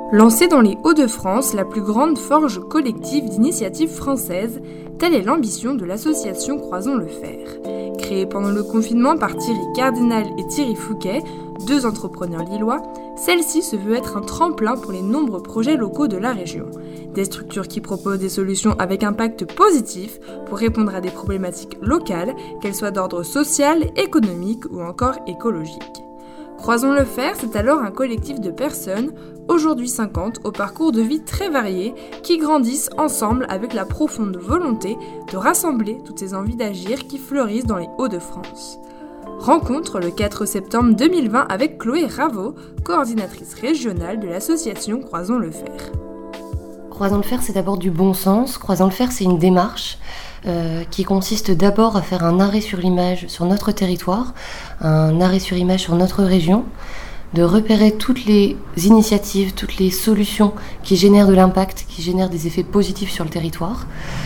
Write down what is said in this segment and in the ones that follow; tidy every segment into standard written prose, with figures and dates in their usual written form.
Lancée dans les Hauts-de-France, la plus grande forge collective d'initiatives françaises, telle est l'ambition de l'association Croisons le Fer. Créée pendant le confinement par Thierry Cardinal et Thierry Fouquet, deux entrepreneurs lillois, celle-ci se veut être un tremplin pour les nombreux projets locaux de la région. Des structures qui proposent des solutions avec impact positif pour répondre à des problématiques locales, qu'elles soient d'ordre social, économique ou encore écologique. Croisons le Fer, c'est alors un collectif de personnes, aujourd'hui 50, au parcours de vie très varié, qui grandissent ensemble avec la profonde volonté de rassembler toutes ces envies d'agir qui fleurissent dans les Hauts-de-France. Rencontre le 4 septembre 2020 avec Chloé Raveau, coordinatrice régionale de l'association Croisons le Fer. Croisons le Fer, c'est d'abord du bon sens. Croisons le Fer, c'est une démarche qui consiste d'abord à faire un arrêt sur l'image sur notre territoire, un arrêt sur image sur notre région, de repérer toutes les initiatives, toutes les solutions qui génèrent de l'impact, qui génèrent des effets positifs sur le territoire.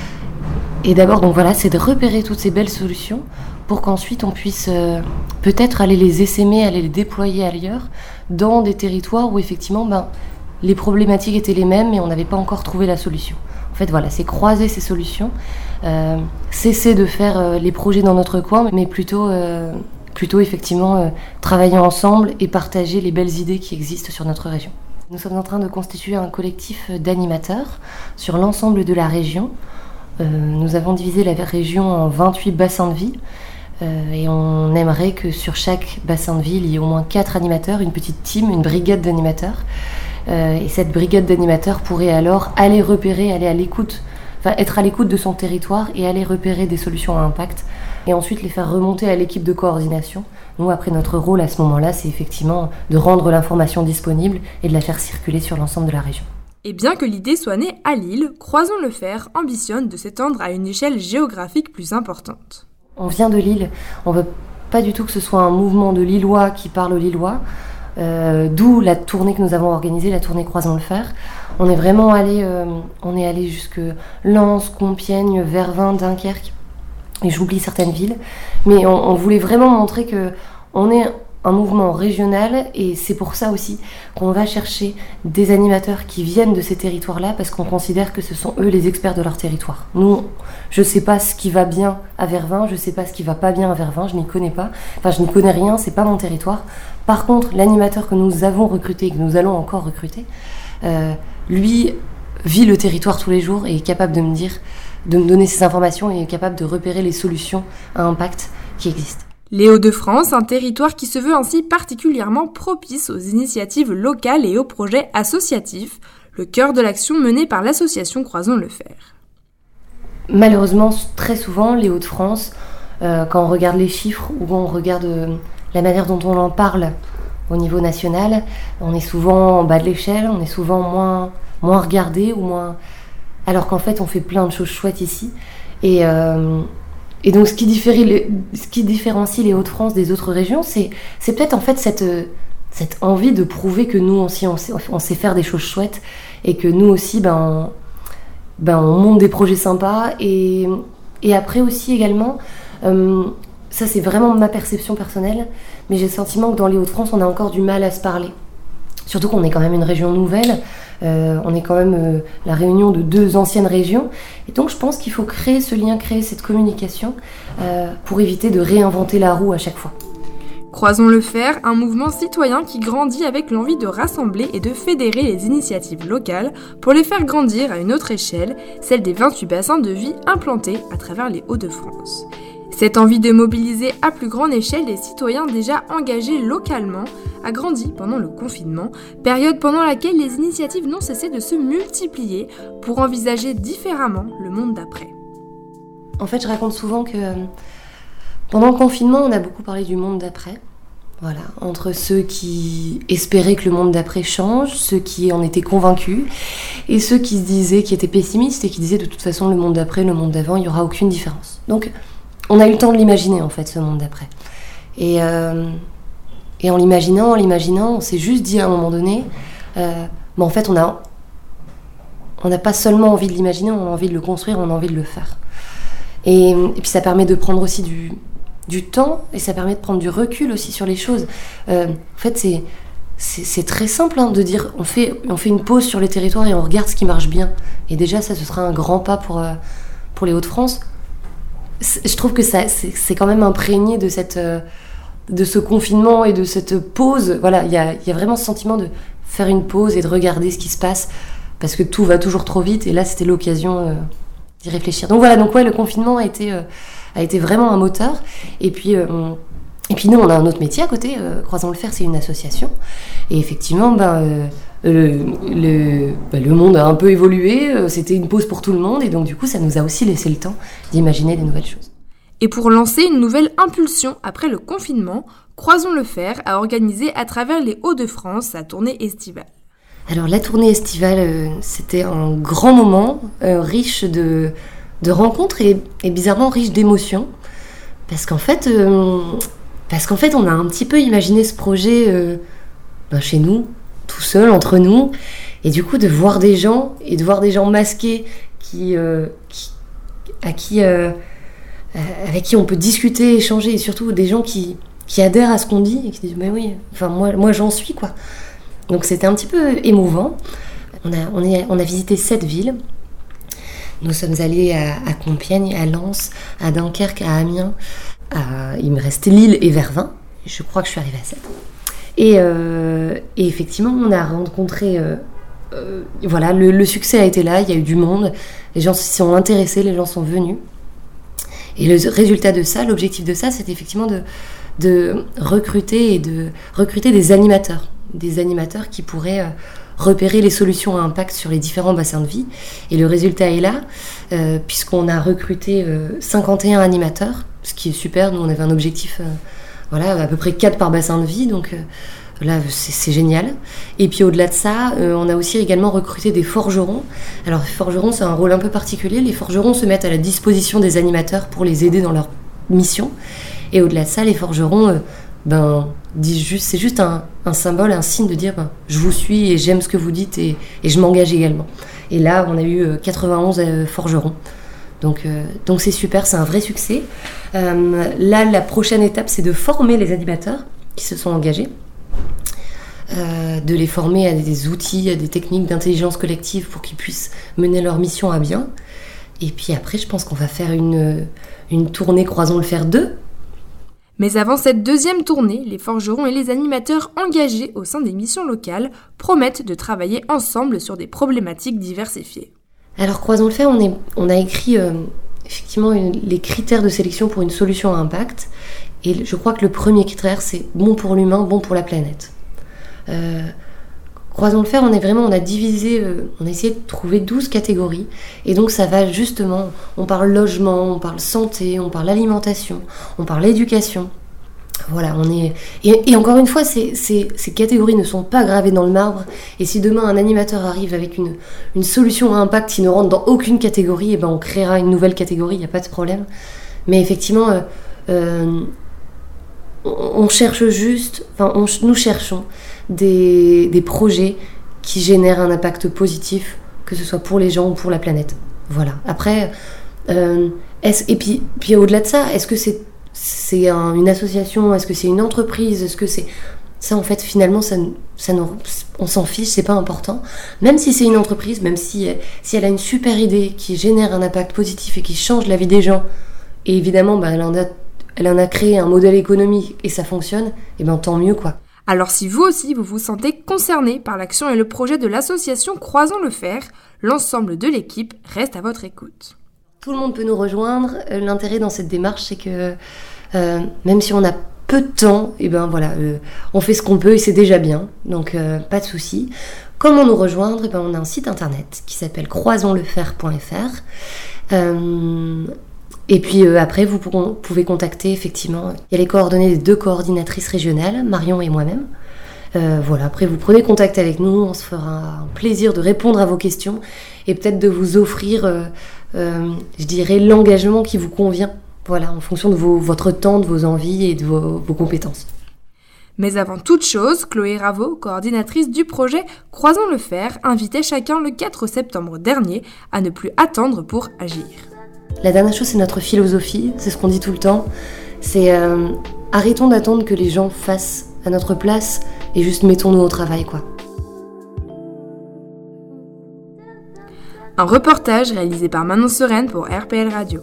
Et d'abord, donc voilà, c'est de repérer toutes ces belles solutions pour qu'ensuite on puisse peut-être aller les essaimer, aller les déployer ailleurs, dans des territoires où effectivement les problématiques étaient les mêmes et on n'avait pas encore trouvé la solution. En fait, voilà, c'est croiser ces solutions, cesser de faire les projets dans notre coin, mais plutôt effectivement travailler ensemble et partager les belles idées qui existent sur notre région. Nous sommes en train de constituer un collectif d'animateurs sur l'ensemble de la région. Nous avons divisé la région en 28 bassins de vie et on aimerait que sur chaque bassin de vie, il y ait au moins 4 animateurs, une petite team, une brigade d'animateurs. Et cette brigade d'animateurs pourrait alors aller repérer, aller à l'écoute, être à l'écoute de son territoire et aller repérer des solutions à impact et ensuite les faire remonter à l'équipe de coordination. Nous, après, notre rôle à ce moment-là, c'est effectivement de rendre l'information disponible et de la faire circuler sur l'ensemble de la région. Et bien que l'idée soit née à Lille, Croisons le Fer ambitionne de s'étendre à une échelle géographique plus importante. On vient de Lille, on ne veut pas du tout que ce soit un mouvement de Lillois qui parle aux Lillois, d'où la tournée que nous avons organisée, la tournée Croisons le Fer. On est vraiment allé, jusque Lens, Compiègne, Vervins, Dunkerque, et j'oublie certaines villes, mais on voulait vraiment montrer qu'on est un mouvement régional et c'est pour ça aussi qu'on va chercher des animateurs qui viennent de ces territoires-là parce qu'on considère que ce sont eux les experts de leur territoire. Nous, je ne sais pas ce qui va bien à Vervins, je ne sais pas ce qui va pas bien à Vervins, je n'y connais pas, je n'y connais rien, c'est pas mon territoire. Par contre, l'animateur que nous avons recruté et que nous allons encore recruter, lui vit le territoire tous les jours et est capable de me donner ces informations et est capable de repérer les solutions à impact qui existent. Les Hauts-de-France, un territoire qui se veut ainsi particulièrement propice aux initiatives locales et aux projets associatifs, le cœur de l'action menée par l'association Croisons le Fer. Malheureusement, très souvent, les Hauts-de-France, quand on regarde les chiffres ou on regarde la manière dont on en parle au niveau national, on est souvent en bas de l'échelle, on est souvent moins regardé ou moins... Alors qu'en fait, on fait plein de choses chouettes ici. Et donc, ce qui différencie les Hauts-de-France des autres régions, c'est peut-être en fait cette envie de prouver que nous aussi, on sait faire des choses chouettes et que nous aussi, on monte des projets sympas. Et après aussi également, ça c'est vraiment ma perception personnelle, mais j'ai le sentiment que dans les Hauts-de-France, on a encore du mal à se parler. Surtout qu'on est quand même une région nouvelle, on est quand même la réunion de 2 anciennes régions. Et donc je pense qu'il faut créer ce lien, créer cette communication pour éviter de réinventer la roue à chaque fois. Croisons le Fer, un mouvement citoyen qui grandit avec l'envie de rassembler et de fédérer les initiatives locales pour les faire grandir à une autre échelle, celle des 28 bassins de vie implantés à travers les Hauts-de-France. Cette envie de mobiliser à plus grande échelle des citoyens déjà engagés localement a grandi pendant le confinement, période pendant laquelle les initiatives n'ont cessé de se multiplier pour envisager différemment le monde d'après. En fait, je raconte souvent que pendant le confinement, on a beaucoup parlé du monde d'après. Voilà, entre ceux qui espéraient que le monde d'après change, ceux qui en étaient convaincus, et ceux qui se disaient, qui étaient pessimistes et qui disaient de toute façon le monde d'après, le monde d'avant, il n'y aura aucune différence. Donc, on a eu le temps de l'imaginer en fait, ce monde d'après. Et en l'imaginant, on s'est juste dit à un moment donné, en fait, on n'a pas seulement envie de l'imaginer, on a envie de le construire, on a envie de le faire. Et puis ça permet de prendre aussi du temps et ça permet de prendre du recul aussi sur les choses. En fait, c'est très simple de dire on fait une pause sur les territoires et on regarde ce qui marche bien. Et déjà, ça, ce sera un grand pas pour les Hauts-de-France. Je trouve que c'est quand même imprégné de ce confinement et de cette pause. Voilà, il y a vraiment ce sentiment de faire une pause et de regarder ce qui se passe, parce que tout va toujours trop vite, et là, c'était l'occasion d'y réfléchir. Donc voilà, le confinement a été vraiment un moteur. Et puis nous, on a un autre métier à côté. Croisons le fer, c'est une association. Et effectivement, le monde a un peu évolué. C'était une pause pour tout le monde. Et donc, du coup, ça nous a aussi laissé le temps d'imaginer des nouvelles choses. Et pour lancer une nouvelle impulsion après le confinement, Croisons le fer a organisé à travers les Hauts-de-France sa tournée estivale. Alors, la tournée estivale, c'était un grand moment, riche de rencontres et bizarrement riche d'émotions. Parce qu'en fait, on a un petit peu imaginé ce projet chez nous, tout seul, entre nous. Et du coup, de voir des gens masqués avec qui on peut discuter, échanger, et surtout des gens qui adhèrent à ce qu'on dit et qui disent « mais oui, enfin moi j'en suis, quoi ». Donc c'était un petit peu émouvant. On a visité 7 villes. Nous sommes allés à Compiègne, à Lens, à Dunkerque, à Amiens. Il me restait Lille et Vervins. Je crois que je suis arrivée à 7. Et effectivement, on a rencontré... le succès a été là, il y a eu du monde. Les gens s'y sont intéressés, les gens sont venus. Et le résultat de ça, l'objectif de ça, c'était effectivement de recruter des animateurs. Des animateurs qui pourraient repérer les solutions à impact sur les différents bassins de vie. Et le résultat est là, puisqu'on a recruté 51 animateurs, ce qui est super. Nous, on avait un objectif, à peu près 4 par bassin de vie, donc là, c'est génial. Et puis au-delà de ça, on a aussi également recruté des forgerons. Alors, les forgerons, c'est un rôle un peu particulier. Les forgerons se mettent à la disposition des animateurs pour les aider dans leur mission. Et au-delà de ça, les forgerons... c'est juste un symbole, un signe de dire je vous suis et j'aime ce que vous dites et je m'engage également. Et là, on a eu 91 forgerons. Donc c'est super, c'est un vrai succès. Là, la prochaine étape, c'est de former les animateurs qui se sont engagés, de les former à des outils, à des techniques d'intelligence collective pour qu'ils puissent mener leur mission à bien. Et puis après, je pense qu'on va faire une tournée Croisons le fer 2. Mais avant cette deuxième tournée, les forgerons et les animateurs engagés au sein des missions locales promettent de travailler ensemble sur des problématiques diversifiées. Alors, Croisons le fer, on a écrit effectivement les critères de sélection pour une solution à impact. Et je crois que le premier critère, c'est bon pour l'humain, bon pour la planète. Croisons le fer, on a divisé, on a essayé de trouver 12 catégories. Et donc ça va justement, on parle logement, on parle santé, on parle alimentation, on parle éducation. Voilà, et encore une fois, ces catégories ne sont pas gravées dans le marbre. Et si demain un animateur arrive avec une solution à impact qui ne rentre dans aucune catégorie, on créera une nouvelle catégorie, il n'y a pas de problème. Mais effectivement, nous cherchons des projets qui génèrent un impact positif, que ce soit pour les gens ou pour la planète. Voilà. Après, et puis au-delà de ça, est-ce que c'est une association, est-ce que c'est une entreprise, est-ce que c'est... Ça, en fait, finalement, on s'en fiche, c'est pas important. Même si c'est une entreprise, même si elle a une super idée qui génère un impact positif et qui change la vie des gens, et évidemment, elle en a créé un modèle économique et ça fonctionne, et tant mieux, quoi. Alors si vous aussi, vous vous sentez concerné par l'action et le projet de l'association Croisons le fer, l'ensemble de l'équipe reste à votre écoute. Tout le monde peut nous rejoindre. L'intérêt dans cette démarche, c'est que même si on a peu de temps, on fait ce qu'on peut et c'est déjà bien. Donc pas de souci. Comment nous rejoindre ? On a un site internet qui s'appelle croisonslefer.fr. Et puis après, vous pouvez contacter, effectivement, il y a les coordonnées des 2 coordinatrices régionales, Marion et moi-même. Après vous prenez contact avec nous, on se fera un plaisir de répondre à vos questions et peut-être de vous offrir, l'engagement qui vous convient, en fonction de votre temps, de vos envies et de vos compétences. Mais avant toute chose, Chloé Raveau, coordinatrice du projet Croisons le fer, invitait chacun le 4 septembre dernier à ne plus attendre pour agir. La dernière chose, c'est notre philosophie, c'est ce qu'on dit tout le temps, c'est arrêtons d'attendre que les gens fassent à notre place et juste mettons-nous au travail, quoi. Un reportage réalisé par Manon Sereine pour RPL Radio.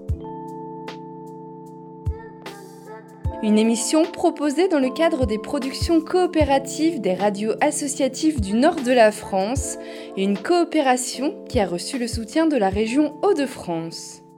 Une émission proposée dans le cadre des productions coopératives des radios associatives du nord de la France et une coopération qui a reçu le soutien de la région Hauts-de-France.